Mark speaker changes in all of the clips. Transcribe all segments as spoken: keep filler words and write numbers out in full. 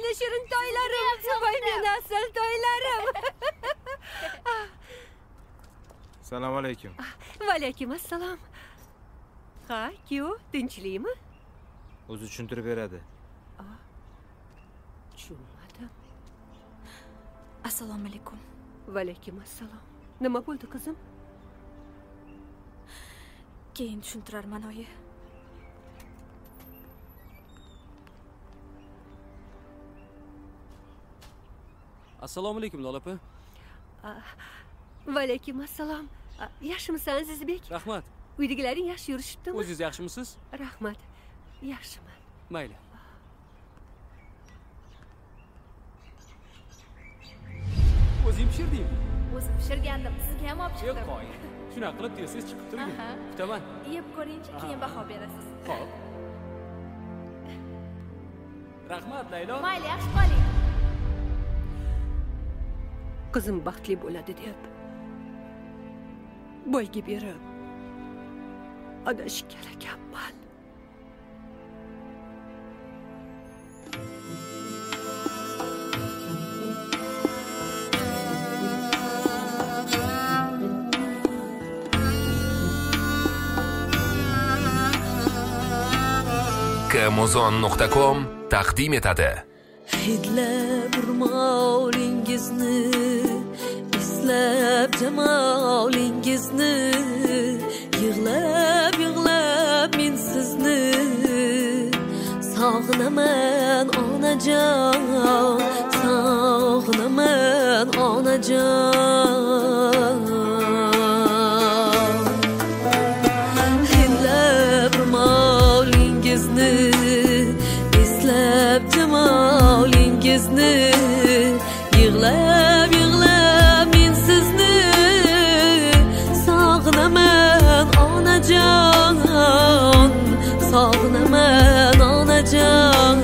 Speaker 1: meni shirin toylarim, voy meni asal toylarim.
Speaker 2: Assalomu alaykum.
Speaker 1: Va alaykum assalom. Ha, kuyov, tinchlikmi?
Speaker 2: O'zi tushuntirib beradi.
Speaker 1: Tushunmadim.
Speaker 3: Assalomu alaykum.
Speaker 1: Va alaykum assalom. Nima bo'ldi qizim?
Speaker 3: Keyin tushuntirarman oyi.
Speaker 4: Assalomu alaykum Lola opa.
Speaker 1: Va alaykum assalom. Yaxshimisan Azizbek?
Speaker 4: Rahmat.
Speaker 1: Uydagilaring yaxshi yurishibdimi?
Speaker 4: O'zingiz yaxshimisiz?
Speaker 1: Rahmat. Yaxshiman.
Speaker 4: Mayli. O'zing pishirdingmi?
Speaker 3: O'zim pishirgandim. Sizga ham olib chiqdim.
Speaker 4: Yo'q, qo'y. Shunaqa qilib tez-tez chiqib turing. Kutaman.
Speaker 3: Yeb ko'ringchi, keyin baho berasiz.
Speaker 4: Xo'p. Rahmat, Laylo.
Speaker 3: Mayli, yaxshi qoling.
Speaker 1: Qizim baxtli bo'ladi deb boyga berib adashib kelaganman.
Speaker 5: Amazon nuqta com taqdim etadi.
Speaker 6: Hidlab urmolingizni, eslab jamolingizni, yig'lab yig'lab men sizni sog'inaman onajon, sog'inaman onajon. Hidlab urmolingizni, eslab jamolingizni, yig'lab yig'lab men sizni sog'inaman onajon, sog'inaman onajon.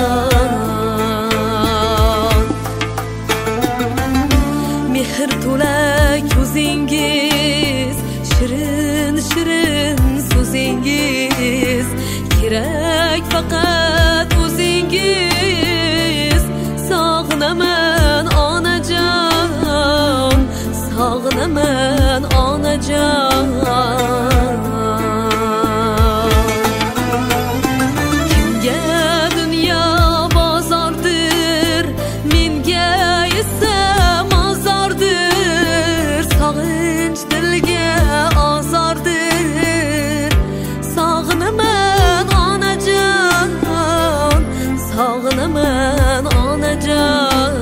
Speaker 6: Mehr to'la ko'zingiz, shirin shirin so'zingiz, kerak faqat o'zingiz. Sog'inaman onajon, sog'inaman onajon. Kimga dunyo bozordir, menga esa mozordir. Sog'inch dilga ozordir. Sog'inaman onajon, sog'inaman onajon.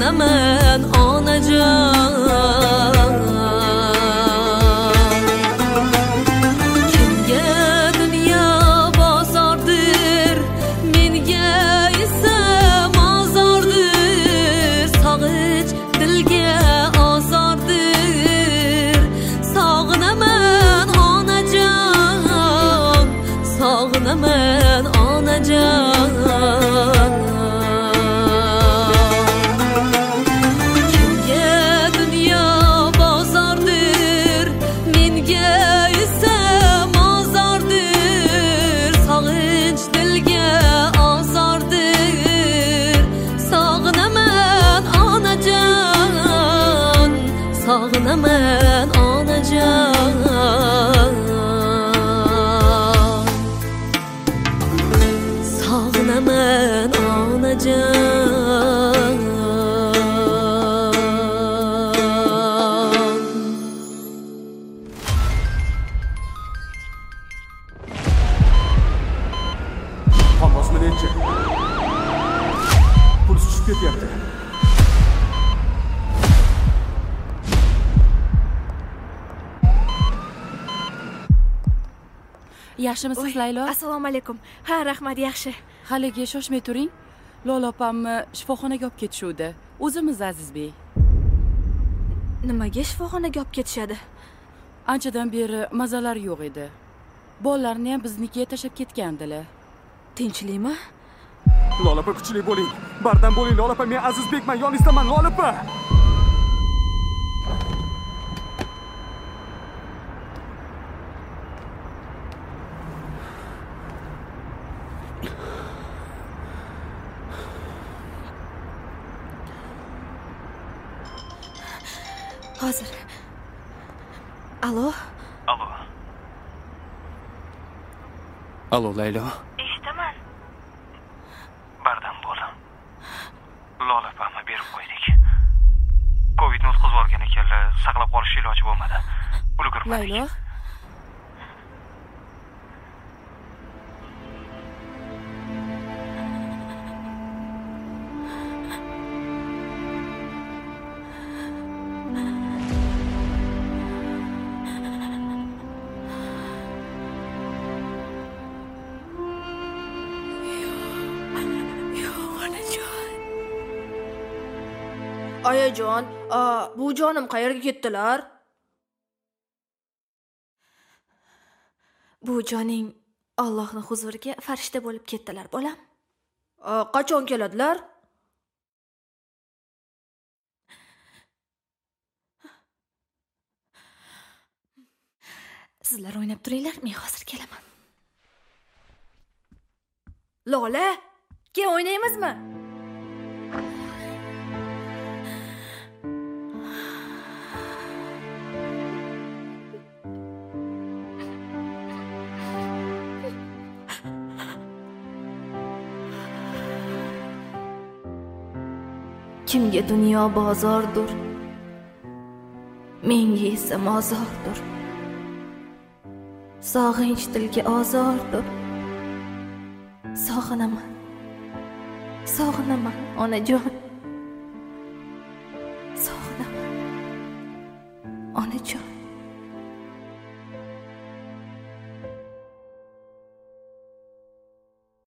Speaker 6: sog'inaman onajon. Kimga dunyo bozordir, menga esa mozordir. Sog'inch dilga ozordir, sog'inaman onajon, sog'inaman onajon. Kimga dunyo bozordir, menga esa mozordir. Sog'inch dilga ozordir, sog'inaman onajon, sog'inaman onajon. Sog'inaman onajon.
Speaker 4: Qonbosma nechi? Puls tushib ketyapti.
Speaker 1: Yaxshimisiz Laylo?
Speaker 3: Assalomu alaykum. Ha, rahmat, yaxshi.
Speaker 1: Haliga shoshmay turing. Lola opamni shifoxonaga olib ketishuvdi. O'zimiz Azizbek.
Speaker 3: Nimaga shifoxonaga olib ketishadi?
Speaker 1: Anchadan beri mazalari yo'q edi. Bolalarni ham biznikiga tashlab ketgandilar.
Speaker 3: Tinchlikmi?
Speaker 4: Lola opa, kuchli bo'ling. Bardam bo'ling Lola opa, men Azizbekman, yoningizdaman Lola opa.
Speaker 3: Hozir. Alo?
Speaker 7: Alo.
Speaker 4: Alo Laylo.
Speaker 7: Eshitaman. Bardam bo'lim. Lola opamni berib qo'ydik. Covidni o'tkazib olgan ekanlar, saqlab qolish iloji bo'lmadi. Ulgurmadik.
Speaker 1: Laylo,
Speaker 3: Oyajon, bu jonim qayerga ketdilar? Bu joning Allohning huzuriga farishta bo'lib ketdilar, bolam. Qachon keladilar? Sizlar o'ynab turinglar, men hozir kelaman. Lola, kel o'ynaymizmi? Kimga dunyo bozordir, menga esa mozordir. Sog'inch dilga ozordir, sog'inaman, sog'inaman onajon, sog'inaman onajon.